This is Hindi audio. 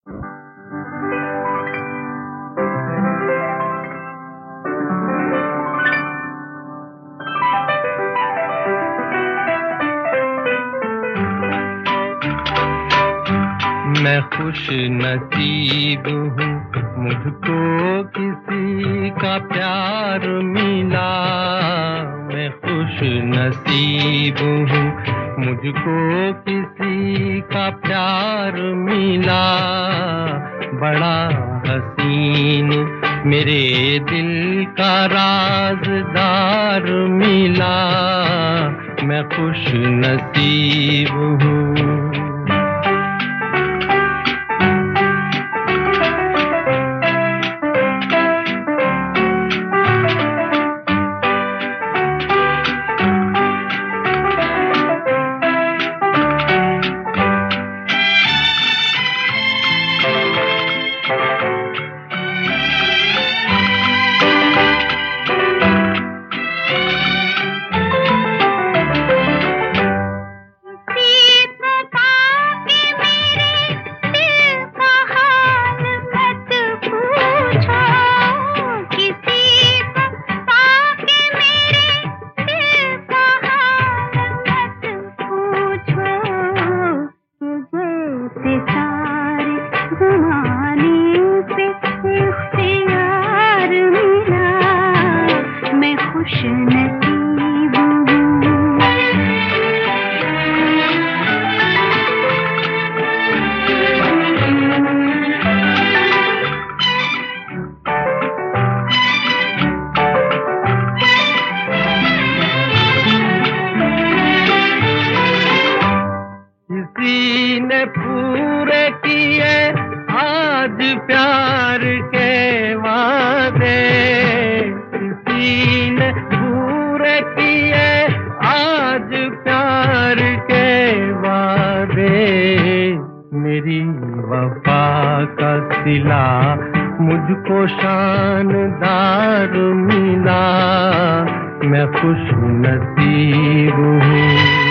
मैं खुश नसीब हूँ, मुझको किसी का प्यार मिला। मैं खुश नसीब हूँ, मुझको किसी का प्यार मिला। बड़ा हसीन मेरे दिल का राज़दार मिला। मैं खुश नसीब हूँ। किसी ने पूरे किए आज प्यार के वादे। किसी ने पूरे किए आज प्यार के वादे। मेरी वफा का सिला मुझको शानदार मिला। मैं खुश नसीब हूँ।